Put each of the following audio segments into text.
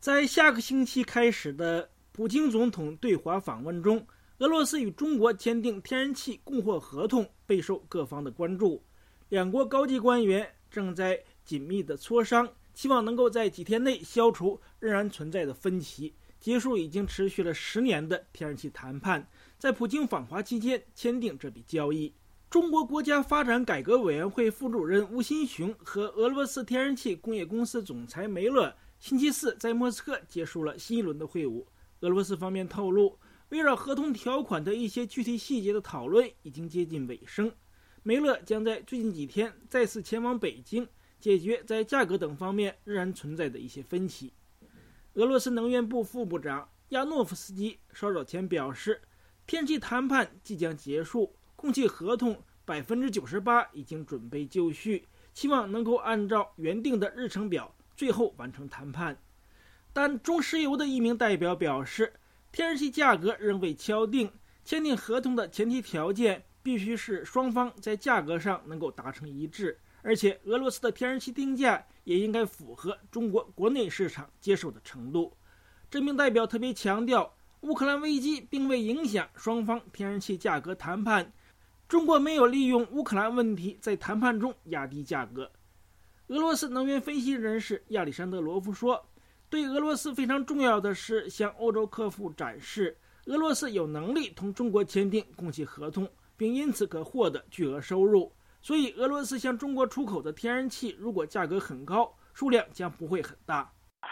在下个星期开始的普京总统对华访问中，俄罗斯与中国签订天然气供货合同备受各方的关注。两国高级官员正在紧密的磋商，期望能够在几天内消除仍然存在的分歧，结束已经持续了10年的天然气谈判，在普京访华期间签订这笔交易。中国国家发展改革委员会副主任吴新雄和俄罗斯天然气工业公司总裁梅勒星期四在莫斯科结束了新一轮的会晤。俄罗斯方面透露，围绕合同条款的一些具体细节的讨论已经接近尾声。梅勒将在最近几天再次前往北京，解决在价格等方面仍然存在的一些分歧。俄罗斯能源部副部长亚诺夫斯基稍早前表示，天然气谈判即将结束，供气合同98%已经准备就绪，期望能够按照原定的日程表最后完成谈判。但中石油的一名代表表示，天然气价格仍未敲定，签订合同的前提条件必须是双方在价格上能够达成一致，而且俄罗斯的天然气定价也应该符合中国国内市场接受的程度。这名代表特别强调，乌克兰危机并未影响双方天然气价格谈判，中国没有利用乌克兰问题在谈判中压低价格。俄罗斯能源分析人士亚历山德罗夫说，对俄罗斯非常重要的是向欧洲客户展示俄罗斯有能力同中国签订供气合同，并因此可获得巨额收入。所以俄罗斯向中国出口的天然气如果价格很高，数量将不会很大。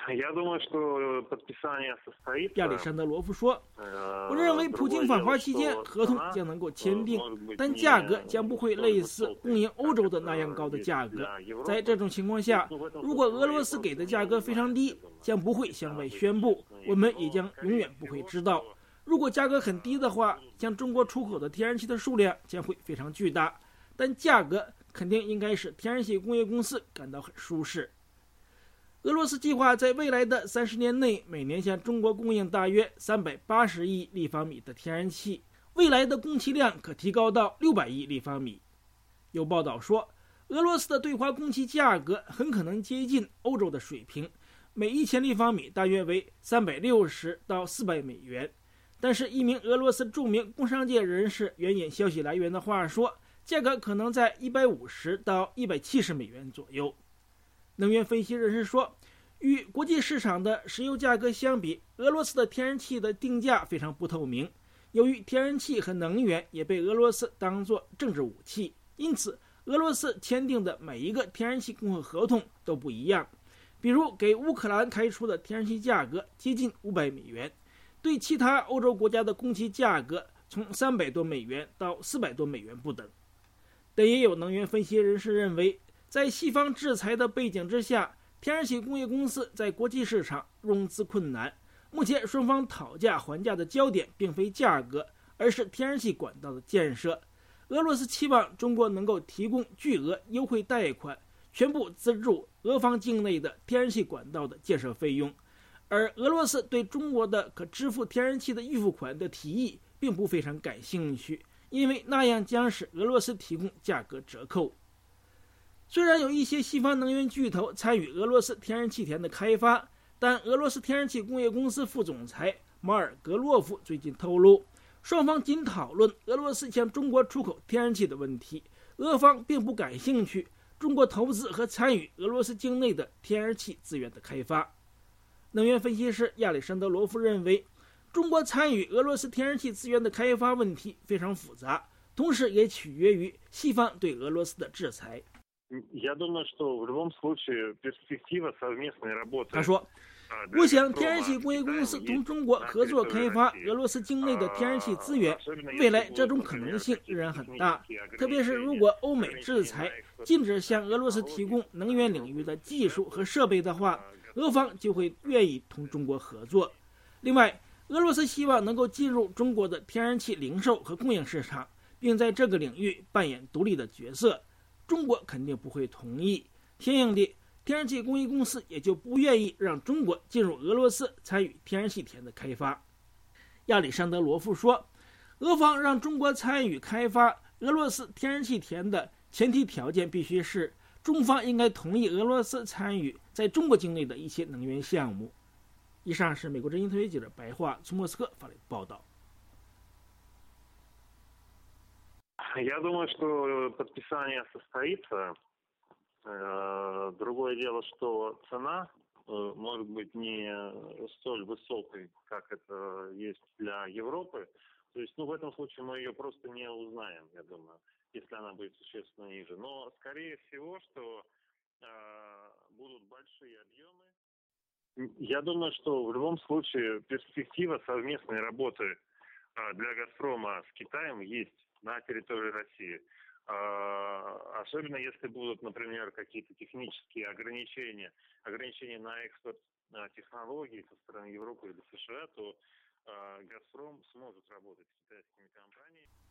亚历山德罗夫说，我认为普京访华期间合同将能够签订，但价格将不会类似供应欧洲的那样高的价格。在这种情况下，如果俄罗斯给的价格非常低，将不会向外宣布，我们也将永远不会知道。如果价格很低的话，向中国出口的天然气的数量将会非常巨大，但价格肯定应该使天然气工业公司感到很舒适。俄罗斯计划在未来的30年内每年向中国供应大约380亿立方米的天然气，未来的供气量可提高到600亿立方米。有报道说，俄罗斯的对华供气价格很可能接近欧洲的水平，每1000立方米大约为360到400美元。但是一名俄罗斯著名工商界人士援引消息来源的话说，价格可能在150到170美元左右。能源分析人士说，与国际市场的石油价格相比，俄罗斯的天然气的定价非常不透明。由于天然气和能源也被俄罗斯当作政治武器，因此俄罗斯签订的每一个天然气供货合同都不一样。比如给乌克兰开出的天然气价格接近500美元，对其他欧洲国家的供气价格从300多美元到400多美元不等。但也有能源分析人士认为，在西方制裁的背景之下，天然气工业公司在国际市场融资困难。目前双方讨价还价的焦点并非价格，而是天然气管道的建设。俄罗斯期望中国能够提供巨额优惠贷款，全部资助俄方境内的天然气管道的建设费用。而俄罗斯对中国的可支付天然气的预付款的提议并不非常感兴趣，因为那样将使俄罗斯提供价格折扣。虽然有一些西方能源巨头参与俄罗斯天然气田的开发，但俄罗斯天然气工业公司副总裁马尔格洛夫最近透露，双方仅讨论俄罗斯向中国出口天然气的问题，俄方并不感兴趣中国投资和参与俄罗斯境内的天然气资源的开发。能源分析师亚历山德罗夫认为，中国参与俄罗斯天然气资源的开发问题非常复杂，同时也取决于西方对俄罗斯的制裁。他说，我想天然气工业公司同中国合作开发俄罗斯境内的天然气资源，未来这种可能性仍然很大，特别是如果欧美制裁禁止向俄罗斯提供能源领域的技术和设备的话，俄方就会愿意同中国合作。另外，俄罗斯希望能够进入中国的天然气零售和供应市场，并在这个领域扮演独立的角色，中国肯定不会同意。相应的，天然气工业公司也就不愿意让中国进入俄罗斯参与天然气田的开发。亚历山德罗夫说，俄方让中国参与开发俄罗斯天然气田的前提条件必须是中方应该同意俄罗斯参与在中国境内的一些能源项目。 以上是美国之音特约记者白桦从莫斯科发来的报道。 Я думаю, что подписание состоится. Другое дело, что цена может быть не столь высокой, как это есть для Европы. То есть, в этом случае мы ее просто не узнаем, я думаю, если она будет существенно ниже. Но, скорее всего, что будут большие объемы. Я думаю, что в любом случае перспектива совместной работы для «Газпрома» с Китаем есть на территории России. Особенно если будут, например, какие-то технические ограничения на экспорт технологий со стороны Европы или США, то «Газпром» сможет работать с китайскими компаниями.